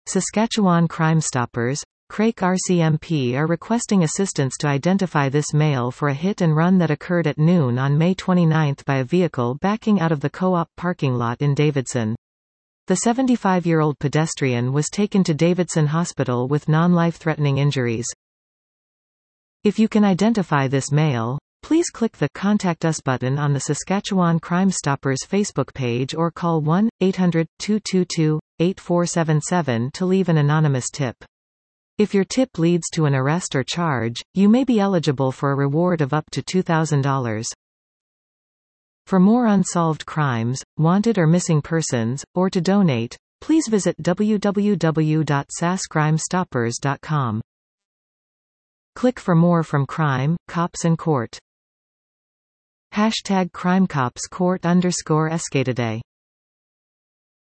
Saskatchewan Crime Stoppers, Craik RCMP are requesting assistance to identify this male for a hit-and-run that occurred at noon on May 29 by a vehicle backing out of the Co-op parking lot in Davidson. The 75-year-old pedestrian was taken to Davidson Hospital with non-life-threatening injuries. If you can identify this male, please click the Contact Us button on the Saskatchewan Crime Stoppers Facebook page or call 1-800-222-8477 to leave an anonymous tip. If your tip leads to an arrest or charge, you may be eligible for a reward of up to $2,000. For more unsolved crimes, wanted or missing persons, or to donate, please visit www.sascrimestoppers.com. Click for more from Crime, Cops and Court. #CrimeCopsCourt_Escatoday